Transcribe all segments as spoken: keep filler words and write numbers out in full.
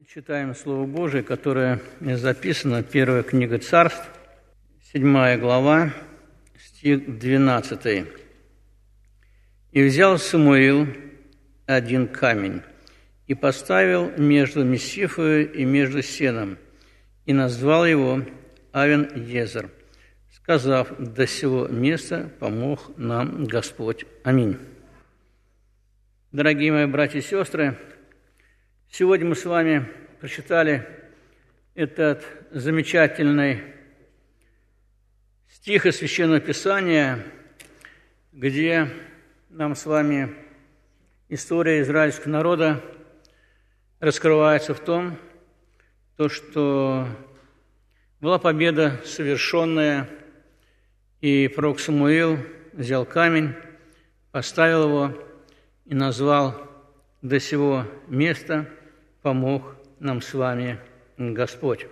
Читаем Слово Божие, которое записано, первая книга Царств, седьмая глава, стих двенадцатый. «И взял Самуил один камень, и поставил между Мисифою и между сеном, и назвал его Авен-Езер, сказав: до сего места помог нам Господь. Аминь». Дорогие мои братья и сестры, сегодня мы с вами прочитали этот замечательный стих из Священного Писания, где нам с вами история израильского народа раскрывается в том, то, что была победа совершенная, и пророк Самуил взял камень, поставил его и назвал: до сего места помог нам с вами Господь.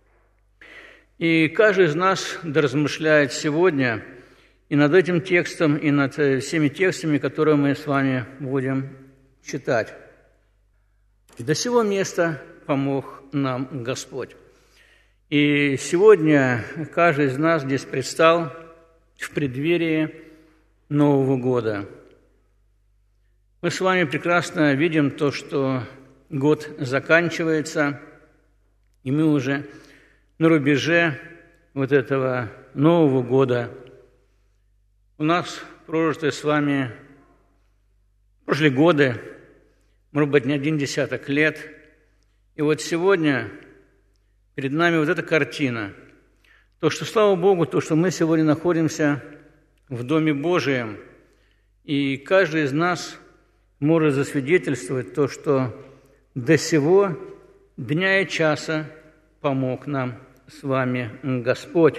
И каждый из нас доразмышляет сегодня и над этим текстом, и над всеми текстами, которые мы с вами будем читать. И до сего места помог нам Господь. И сегодня каждый из нас здесь предстал в преддверии Нового года. Мы с вами прекрасно видим то, что год заканчивается, и мы уже на рубеже вот этого Нового года. У нас прожитые с вами прошли годы, может быть, не один десяток лет. И вот сегодня перед нами вот эта картина. То, что, слава Богу, то, что мы сегодня находимся в Доме Божием, и каждый из нас может засвидетельствовать то, что до сего дня и часа помог нам с вами Господь.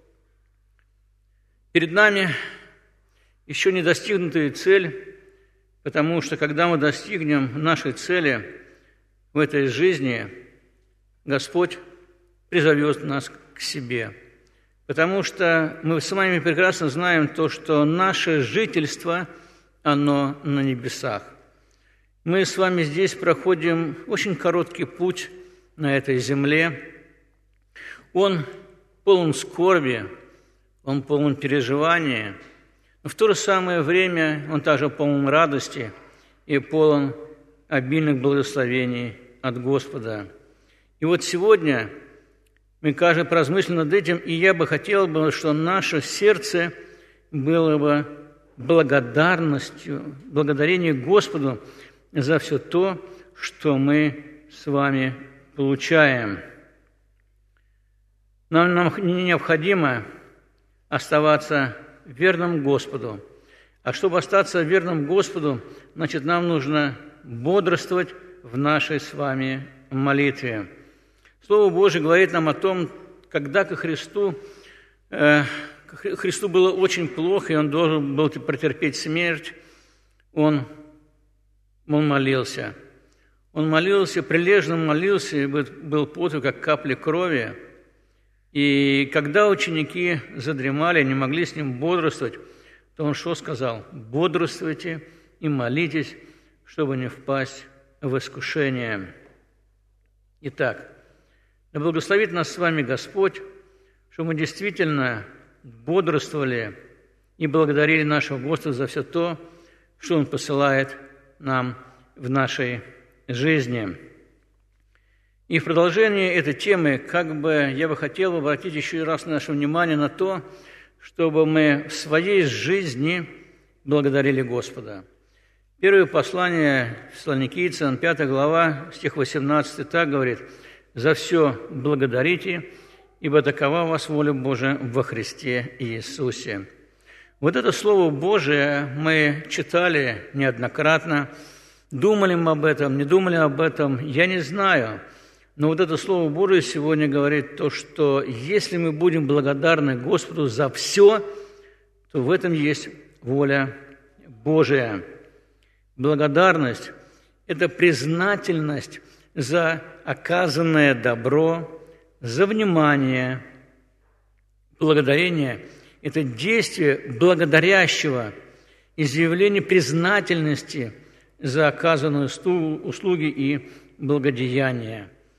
Перед нами еще не достигнутая цель, потому что когда мы достигнем нашей цели в этой жизни, Господь призовет нас к себе. Потому что мы с вами прекрасно знаем то, что наше жительство – оно на небесах. Мы с вами здесь проходим очень короткий путь на этой земле. Он полон скорби, он полон переживания, но в то же самое время он также полон радости и полон обильных благословений от Господа. И вот сегодня мы, каждый, поразмыслим над этим, и я бы хотел, бы, чтобы наше сердце было бы благодарностью, благодарением Господу за все то, что мы с вами получаем. Нам, нам необходимо оставаться верным Господу. А чтобы остаться верным Господу, значит, нам нужно бодрствовать в нашей с вами молитве. Слово Божие говорит нам о том, когда ко Христу э, Христу было очень плохо, и Он должен был претерпеть смерть. Он, он молился. Он молился, прилежно молился, и был пот, как капли крови. И когда ученики задремали, не могли с Ним бодрствовать, то Он что сказал? «Бодрствуйте и молитесь, чтобы не впасть в искушение». Итак, да благословит нас с вами Господь, чтобы мы действительно бодрствовали и благодарили нашего Господа за все то, что Он посылает нам в нашей жизни. И в продолжение этой темы, как бы я бы хотел обратить еще раз наше внимание на то, чтобы мы в своей жизни благодарили Господа. Первое послание Фессалоникийцам, пятая глава, стих восемнадцатый, так говорит: «За все благодарите, ибо такова у вас воля Божия во Христе Иисусе». Вот это Слово Божие мы читали неоднократно, думали мы об этом, не думали об этом, я не знаю. Но вот это Слово Божие сегодня говорит то, что если мы будем благодарны Господу за все, то в этом есть воля Божия. Благодарность – это признательность за оказанное добро, за внимание. Благодарение – это действие благодарящего, изъявление признательности за оказанные услуги и благодеяния.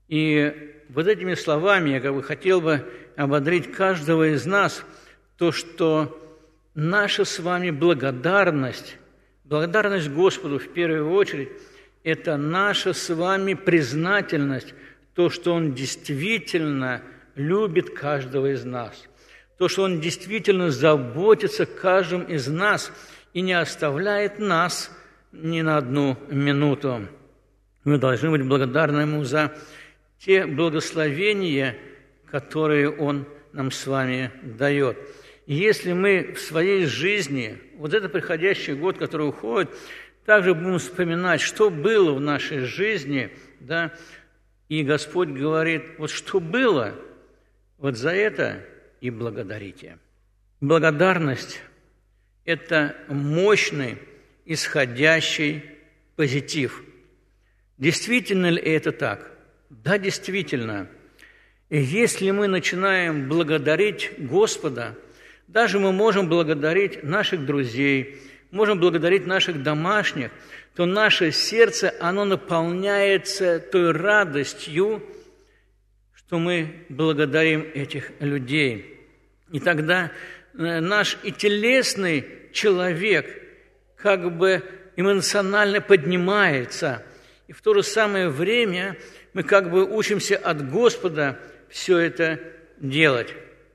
И вот этими словами я как бы хотел бы ободрить каждого из нас, то, что наша с вами благодарность, благодарность Господу в первую очередь, это наша с вами признательность, то, что Он действительно любит каждого из нас, то, что Он действительно заботится о каждом из нас и не оставляет нас ни на одну минуту. Мы должны быть благодарны Ему за те благословения, которые Он нам с вами дает. И если мы в своей жизни, вот этот приходящий год, который уходит, также будем вспоминать, что было в нашей жизни, да, и Господь говорит, вот что было, вот за это и благодарите. Благодарность – это мощный, исходящий позитив. Действительно ли это так? Да, действительно. И если мы начинаем благодарить Господа, даже мы можем благодарить наших друзей, можем благодарить наших домашних, то наше сердце, оно наполняется той радостью, что мы благодарим этих людей. И тогда наш и телесный человек как бы эмоционально поднимается, и в то же самое время мы как бы учимся от Господа все это делать.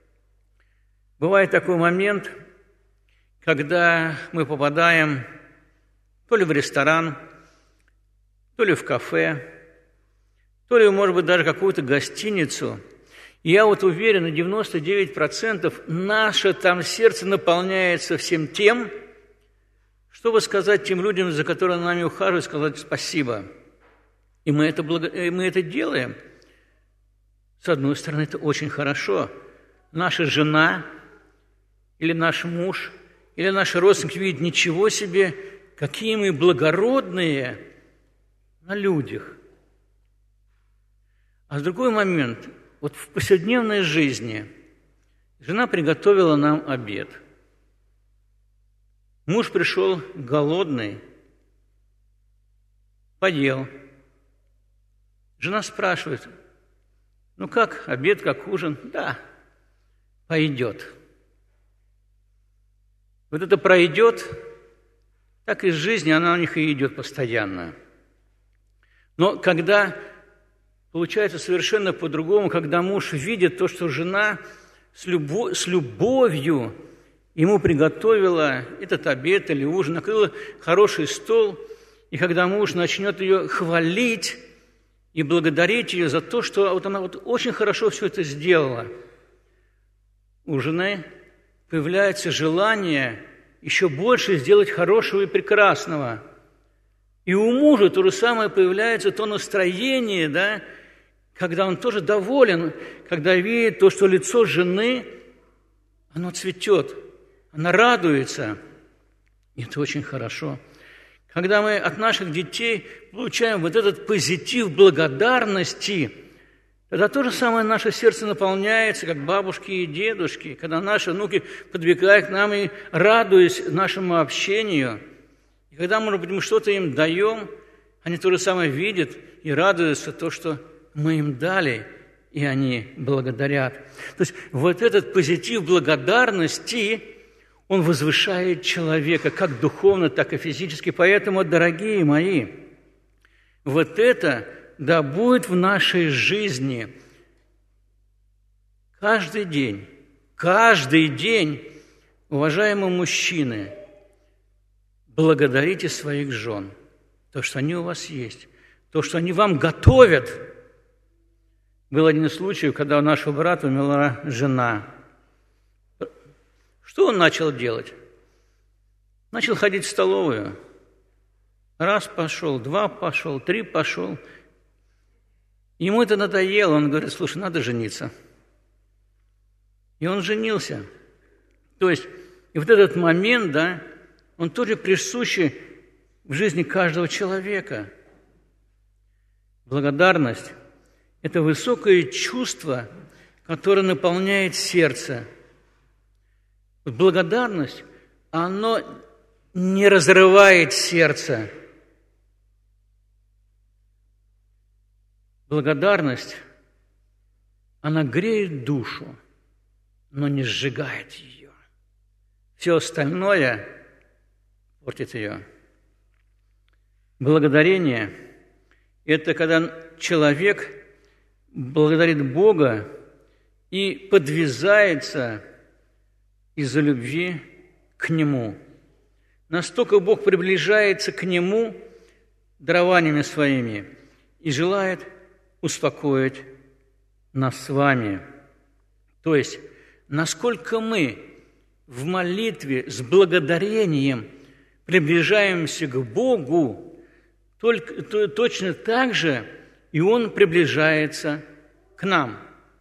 Бывает такой момент, когда мы попадаем то ли в ресторан, то ли в кафе, то ли, может быть, даже какую-то гостиницу. И я вот уверен, на девяносто девять процентов наше там сердце наполняется всем тем, чтобы сказать тем людям, за которыми нами ухаживают, сказать спасибо. И мы это, благо... и мы это делаем. С одной стороны, это очень хорошо. Наша жена или наш муж, или наши родственники видят, ничего себе, какие мы благородные на людях. А с другой момент, вот в повседневной жизни жена приготовила нам обед. Муж пришел голодный, поел. Жена спрашивает, ну как, обед, как ужин? Да, пойдет. Вот это пройдет, так и жизнь, она у них и идет постоянно. Но когда получается совершенно по-другому, когда муж видит то, что жена с, любов, с любовью ему приготовила этот обед или ужин, накрыла хороший стол, и когда муж начнет ее хвалить и благодарить ее за то, что вот она вот очень хорошо все это сделала, у жены появляется желание еще больше сделать хорошего и прекрасного. И у мужа то же самое появляется, то настроение, да, когда он тоже доволен, когда видит то, что лицо жены, оно цветет, она радуется. И это очень хорошо. Когда мы от наших детей получаем вот этот позитив благодарности, тогда то же самое наше сердце наполняется, как бабушки и дедушки, когда наши внуки подбегают к нам и радуясь нашему общению. И когда, может быть, мы что-то им даем, они то же самое видят и радуются то, что мы им дали, и они благодарят. То есть вот этот позитив благодарности, он возвышает человека как духовно, так и физически. Поэтому, дорогие мои, вот это да будет в нашей жизни каждый день, каждый день, уважаемые мужчины, благодарите своих жен, то, что они у вас есть, то, что они вам готовят. Был один случай, когда у нашего брата умерла жена. Что он начал делать? Начал ходить в столовую. Раз пошел, два пошел, три пошел. Ему это надоело, он говорит, слушай, надо жениться. И он женился. То есть, и вот этот момент, да, он тоже присущий в жизни каждого человека. Благодарность – это высокое чувство, которое наполняет сердце. Благодарность, оно не разрывает сердце. благодарность, она греет душу, но не сжигает ее. Все остальное портит ее. Благодарение – это когда человек благодарит Бога и подвязается из-за любви к Нему. Настолько Бог приближается к Нему дарованиями своими и желает успокоить нас с вами. То есть, насколько мы в молитве с благодарением приближаемся к Богу, только, то, точно так же и Он приближается к нам.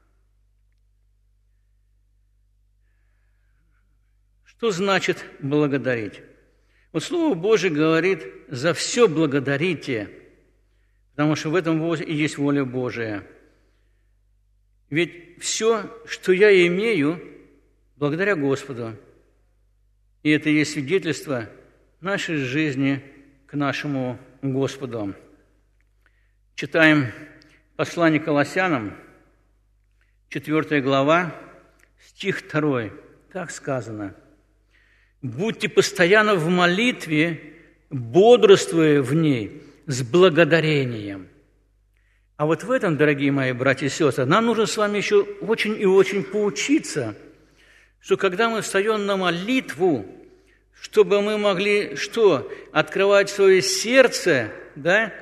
Что значит благодарить? Вот Слово Божие говорит: «За все благодарите», потому что в этом и есть воля Божия. Ведь все, что я имею, благодаря Господу. И это и есть свидетельство нашей жизни к нашему Господу. Читаем послание Колоссянам, четвёртая глава, стих второй. Так сказано: «Будьте постоянно в молитве, бодрствуя в ней с благодарением». А вот в этом, дорогие мои братья и сестры, нам нужно с вами еще очень и очень поучиться, что когда мы встаем на молитву, чтобы мы могли что? Открывать свое сердце, да?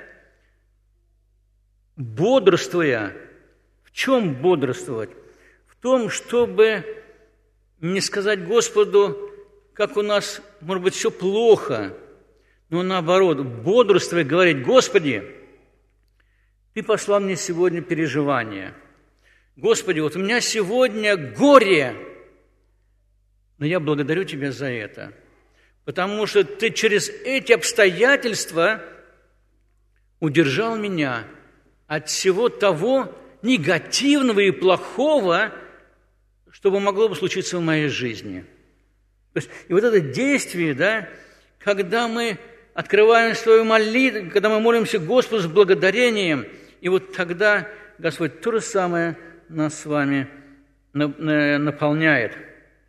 Бодрствуя. В чем бодрствовать? В том, чтобы не сказать Господу, как у нас, может быть, все плохо, но наоборот, бодрствуя, говорить: «Господи, Ты послал мне сегодня переживания. Господи, вот у меня сегодня горе, но я благодарю Тебя за это, потому что Ты через эти обстоятельства удержал меня от всего того негативного и плохого, что могло бы случиться в моей жизни». То есть, и вот это действие, да, когда мы открываем свою молитву, когда мы молимся Господу с благодарением, и вот тогда Господь то же самое нас с вами наполняет.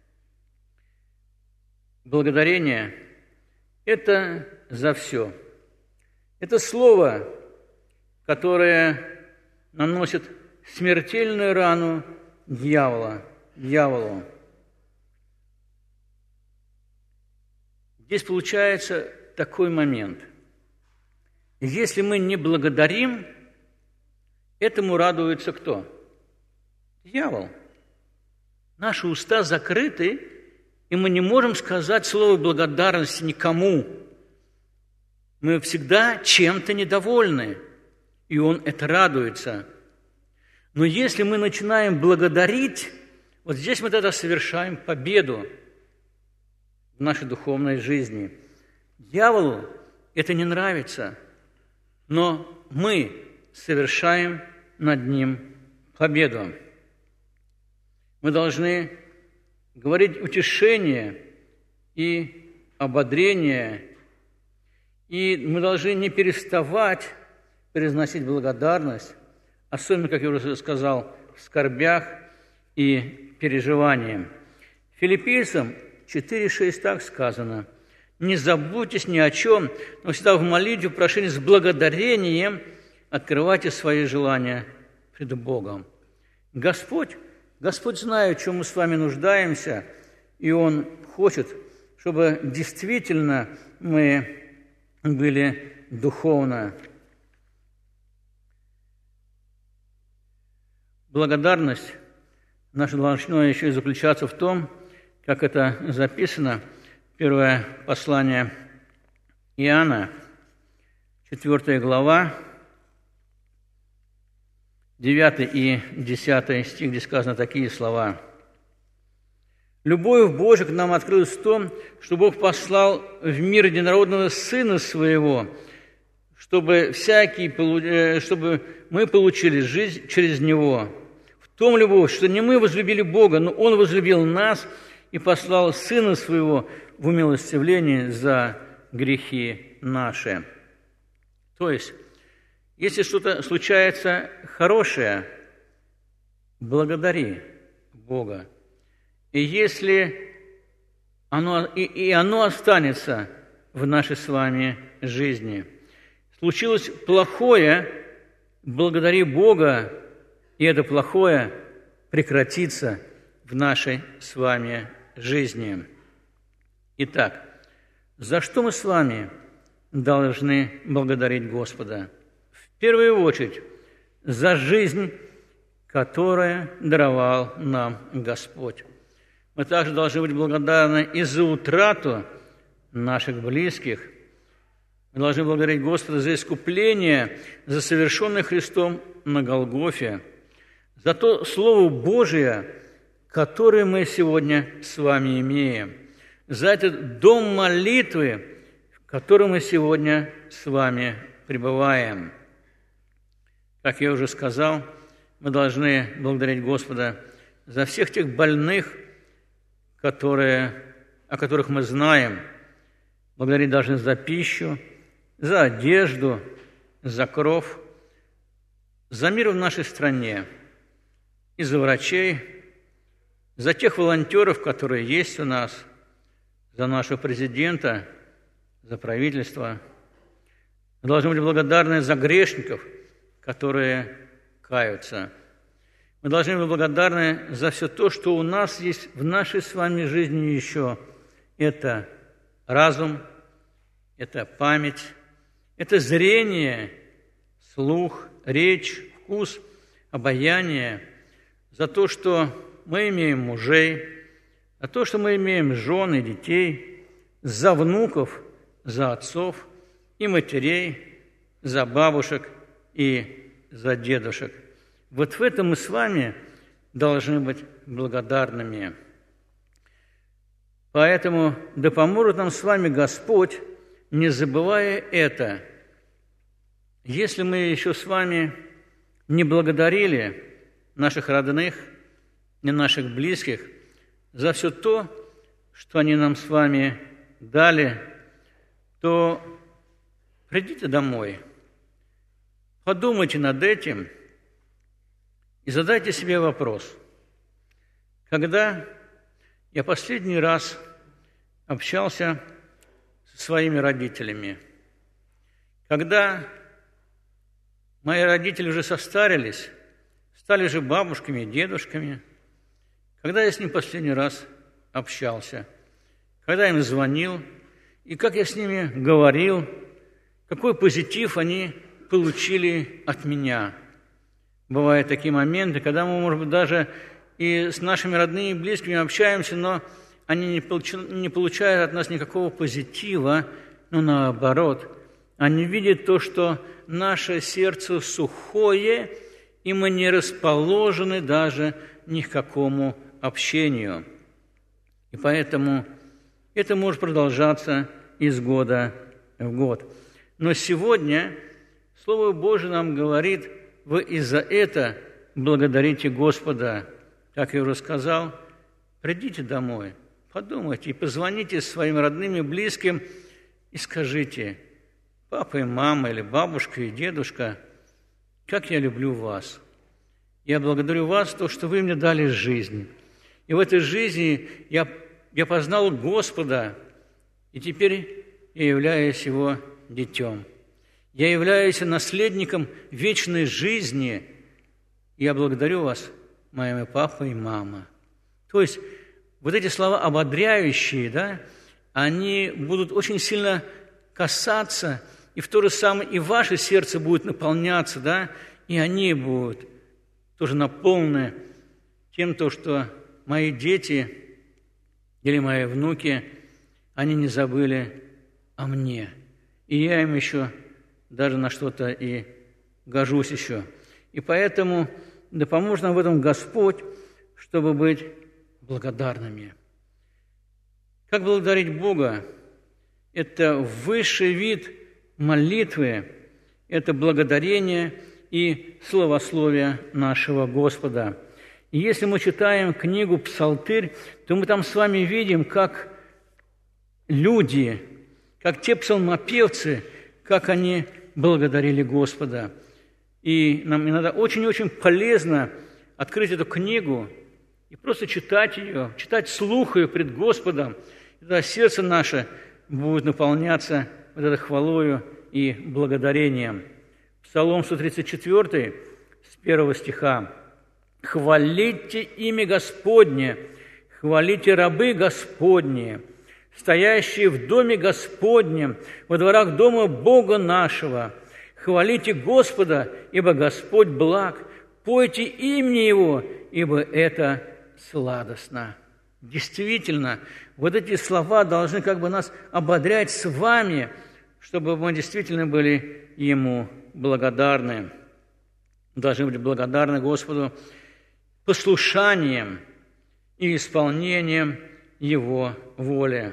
Благодарение – это за все. Это слово, которое наносит смертельную рану дьявола, дьяволу. Здесь получается такой момент. Если мы не благодарим, этому радуется кто? Дьявол. Наши уста закрыты, и мы не можем сказать слово благодарности никому. Мы всегда чем-то недовольны, и он это радуется. Но если мы начинаем благодарить, вот здесь мы тогда совершаем победу в нашей духовной жизни. Дьяволу это не нравится, но мы совершаем над ним победу. Мы должны говорить утешение и ободрение, и мы должны не переставать произносить благодарность, особенно, как я уже сказал, в скорбях и переживаниях. Филиппийцам четыре шесть так сказано: «Не забудьтесь ни о чем, но всегда в молитве, прошении с благодарением открывайте свои желания пред Богом». Господь, Господь знает, в чем мы с вами нуждаемся, и Он хочет, чтобы действительно мы были духовно. Благодарность наша должна еще и заключаться в том, как это записано, первое послание Иоанна, четвёртая глава, девятый и десятый стих, где сказаны такие слова. «Любовь Божия к нам открылась в том, что Бог послал в мир единородного Сына Своего, чтобы, всякий, чтобы мы получили жизнь через Него. В том любовь, что не мы возлюбили Бога, но Он возлюбил нас и послал Сына Своего в умилостивление за грехи наши». То есть, Если что-то случается хорошее, благодари Бога. И если оно, и, и оно останется в нашей с вами жизни. Случилось плохое, благодари Бога, и это плохое прекратится в нашей с вами жизни. Итак, за что мы с вами должны благодарить Господа? В первую очередь, за жизнь, которую даровал нам Господь. Мы также должны быть благодарны и за утрату наших близких. Мы должны благодарить Господа за искупление, за совершенное Христом на Голгофе, за то Слово Божие, которое мы сегодня с вами имеем, за этот дом молитвы, в котором мы сегодня с вами пребываем. Как я уже сказал, мы должны благодарить Господа за всех тех больных, которые, о которых мы знаем. Благодарить должны за пищу, за одежду, за кров, за мир в нашей стране, и за врачей, за тех волонтеров, которые есть у нас, за нашего президента, за правительство. Мы должны быть благодарны за грешников, которые каются. Мы должны быть благодарны за все то, что у нас есть в нашей с вами жизни еще. Это разум, это память, это зрение, слух, речь, вкус, обаяние, за то, что мы имеем мужей, за то, что мы имеем жен и детей, за внуков, за отцов и матерей, за бабушек и за дедушек. Вот в этом мы с вами должны быть благодарными. Поэтому да поможет нам с вами Господь, не забывая это. Если мы еще с вами не благодарили наших родных и наших близких за все то, что они нам с вами дали, то придите домой, подумайте над этим и задайте себе вопрос. Когда я последний раз общался со своими родителями, когда мои родители уже состарились, стали же бабушками и дедушками, когда я с ним последний раз общался, когда я им звонил, и как я с ними говорил, какой позитив они получили от меня. Бывают такие моменты, когда мы, может быть, даже и с нашими родными и близкими общаемся, но они не получают, не получают от нас никакого позитива, но наоборот. Они видят то, что наше сердце сухое, и мы не расположены даже ни к какому общению. И поэтому это может продолжаться из года в год. Но сегодня Слово Божие нам говорит: вы и за это благодарите Господа. Как я уже сказал, придите домой, подумайте и позвоните своим родным и близким и скажите: папа и мама, или бабушка и дедушка, как я люблю вас. Я благодарю вас, то, что вы мне дали жизнь. И в этой жизни я, я познал Господа, и теперь я являюсь Его детем. Я являюсь наследником вечной жизни. Я благодарю вас, мои папа и мама. То есть вот эти слова ободряющие, да, они будут очень сильно касаться, и в то же самое и ваше сердце будет наполняться, да, и они будут тоже наполнены тем, то, что мои дети или мои внуки, они не забыли о мне. И я им еще даже на что-то и гожусь еще. И поэтому да поможет нам в этом Господь, чтобы быть благодарными. Как благодарить Бога? Это высший вид молитвы, это благодарение и славословие нашего Господа. И если мы читаем книгу «Псалтырь», то мы там с вами видим, как люди, как те псалмопевцы, как они благодарили Господа. И нам иногда очень-очень полезно открыть эту книгу и просто читать ее, читать вслух ее пред Господом. И тогда сердце наше будет наполняться вот этой хвалою и благодарением. Псалом сто тридцать четыре, с первого стиха. «Хвалите имя Господне, хвалите рабы Господни, стоящие в доме Господнем, во дворах дома Бога нашего. Хвалите Господа, ибо Господь благ, пойте имя Его, ибо это сладостно». Действительно, вот эти слова должны как бы нас ободрять с вами, чтобы мы действительно были Ему благодарны. Должны быть благодарны Господу послушанием и исполнением Его воли.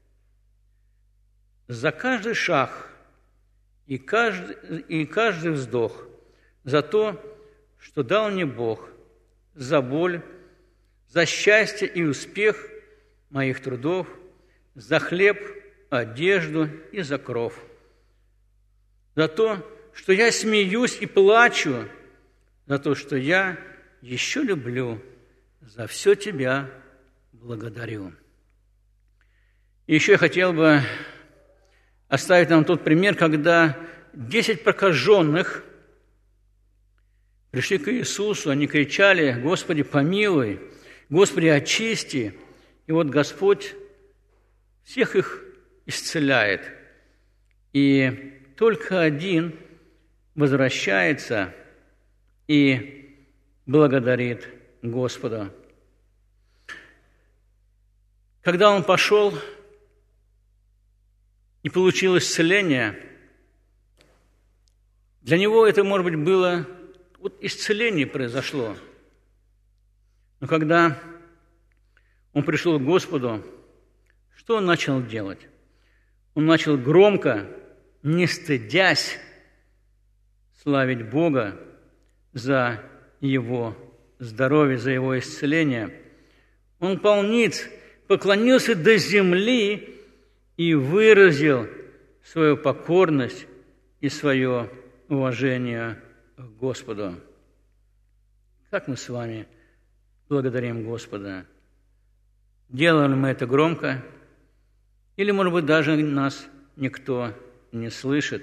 За каждый шаг и каждый, и каждый вздох, за то, что дал мне Бог, за боль, за счастье и успех моих трудов, за хлеб, одежду и за кров, за то, что я смеюсь и плачу, за то, что я еще люблю, за все Тебя благодарю. И еще я хотел бы оставить нам тот пример, когда десять прокаженных пришли к Иисусу, они кричали: «Господи, помилуй! Господи, очисти!» И вот Господь всех их исцеляет. И только один возвращается и благодарит Господа. Когда он пошел и получил исцеление, для него это, может быть, было... Вот исцеление произошло. Но когда он пришел к Господу, что он начал делать? Он начал громко, не стыдясь, славить Бога за Его здоровье, за Его исцеление. Он полниц поклонился до земли и выразил свою покорность и свое уважение к Господу. Как мы с вами благодарим Господа? Делаем ли мы это громко? Или, может быть, даже нас никто не слышит?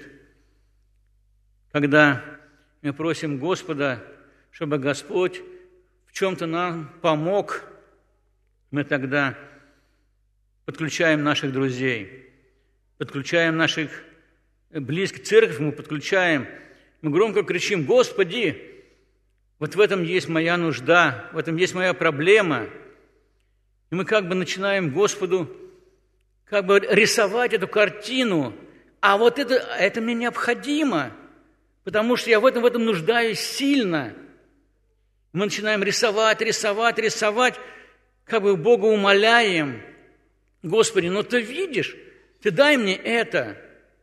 Когда мы просим Господа, чтобы Господь в чем-то нам помог, мы тогда подключаем наших друзей, подключаем наших близких, церковь мы подключаем, мы громко кричим: «Господи, вот в этом есть моя нужда, в этом есть моя проблема». И мы как бы начинаем Господу как бы рисовать эту картину, а вот это, это мне необходимо, потому что я в этом, в этом нуждаюсь сильно. Мы начинаем рисовать, рисовать, рисовать, как бы Бога умоляем: «Господи, ну Ты видишь, Ты дай мне это».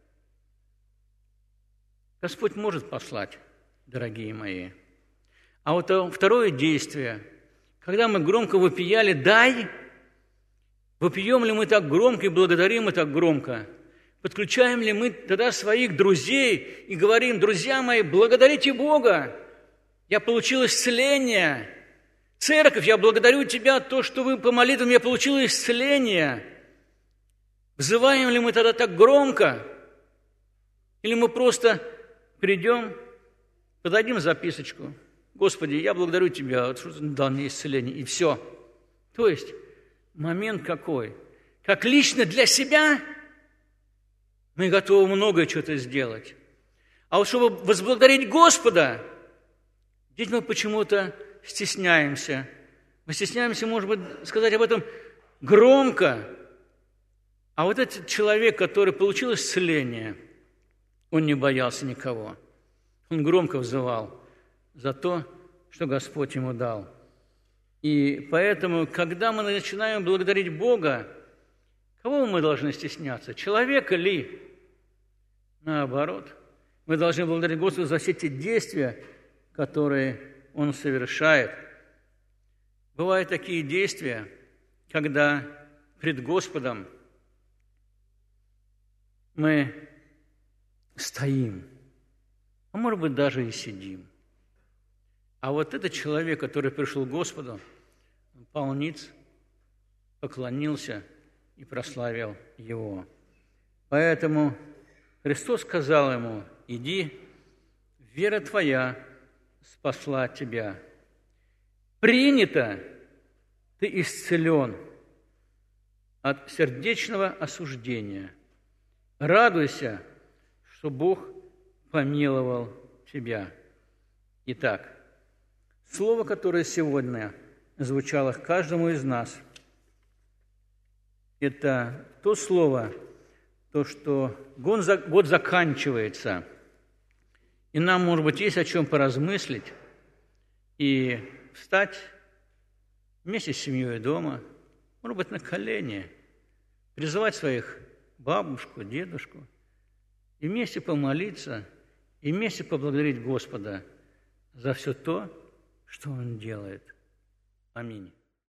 Господь может послать, дорогие мои. А вот второе действие, когда мы громко вопияли «дай», вопием ли мы так громко и благодарим мы так громко? Подключаем ли мы тогда своих друзей и говорим: «Друзья мои, благодарите Бога, я получил исцеление. Церковь, я благодарю Тебя, то, что вы по молитвам, я получил исцеление». Взываем ли мы тогда так громко? Или мы просто придем, подадим записочку: «Господи, я благодарю Тебя, вот что Ты дал мне исцеление», и все. То есть момент какой? Как лично для себя мы готовы многое что-то сделать. А вот чтобы возблагодарить Господа, здесь мы почему-то стесняемся. Мы стесняемся, может быть, сказать об этом громко. А вот этот человек, который получил исцеление, он не боялся никого. Он громко взывал за то, что Господь ему дал. И поэтому, когда мы начинаем благодарить Бога, кого мы должны стесняться? Человека ли? Наоборот. Мы должны благодарить Господа за все те действия, которые Он совершает. Бывают такие действия, когда пред Господом мы стоим, а может быть, даже и сидим. А вот этот человек, который пришел к Господу, пал ниц, поклонился и прославил Его. Поэтому Христос сказал ему: «Иди, вера твоя спасла тебя. Принято, ты исцелен от сердечного осуждения. Радуйся, что Бог помиловал тебя». Итак, слово, которое сегодня звучало к каждому из нас, это то слово, то, что год заканчивается, и нам, может быть, есть о чем поразмыслить и встать вместе с семьей дома, может быть, на колени, призывать своих бабушку, дедушку, и вместе помолиться, и вместе поблагодарить Господа за все то, что Он делает. Аминь.